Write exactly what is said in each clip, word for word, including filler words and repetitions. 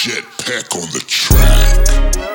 Jetpack on the track.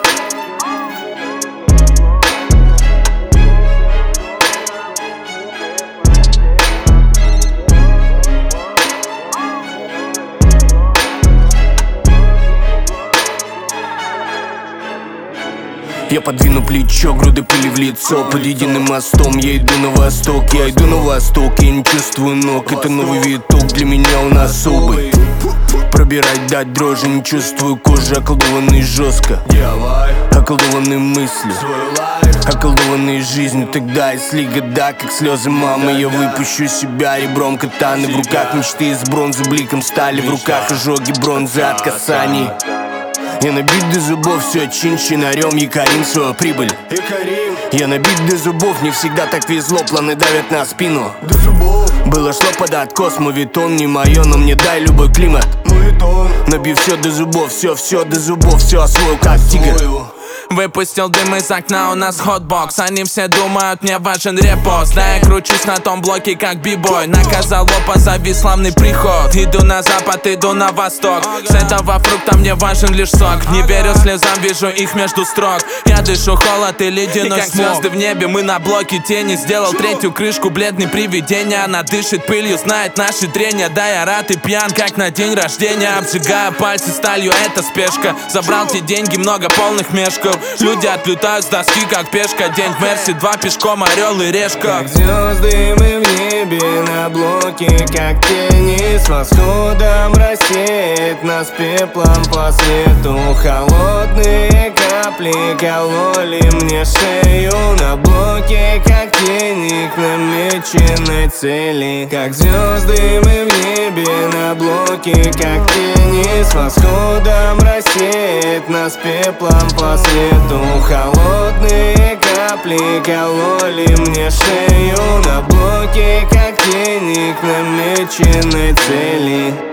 Я подвину плечо, груды пыли в лицо. Под единым мостом я иду на восток. Я иду на восток, я не чувствую ног. Это новый виток, для меня он особый. Пробирать, дать дрожи, не чувствую кожи. Околдованный жестко, околдованные мысли, околдованные жизни. Тогда, если года, как слезы мамы, я выпущу себя ребром катаны. В руках мечты из бронзы, бликом стали. В руках ожоги бронзы от касаний. Я набит до зубов, все чин-чинарем, якорим свою прибыль. Я набит до зубов, не всегда так везло, планы давят на спину. Было шло под откос, мовитон не мое, но мне дай любой климат. Набив все до зубов, все, все до зубов, все освою как тигр. Выпустил дым из окна, у нас хотбокс. Они все думают, мне важен репост. Да, я кручусь на том блоке, как бибой. Наказал позови славный приход. Иду на запад, иду на восток. С этого фрукта мне важен лишь сок. Не верю слезам, вижу их между строк. Я дышу холод и ледяной смог. Звезды в небе, мы на блоке тени. Сделал третью крышку, бледный привидение. Она дышит пылью, знает наши трения. Да, я рад и пьян, как на день рождения. Обжигая пальцы сталью, это спешка. Забрал те деньги, много полных мешков. Люди отлетают с доски, как пешка. День в Мерсе, два пешком, орел и решка. Как звезды мы в небе на блоке, как тени с восходом рассеет нас пеплом по свету. Холодные капли кололи мне шею на блоке, как тени к намеченной цели. Как звезды мы в небе на блоке, как тени с восходом рассеет нас пеплом по свету. Холодные капли кололи мне шею на блоке, как тени к намеченной цели.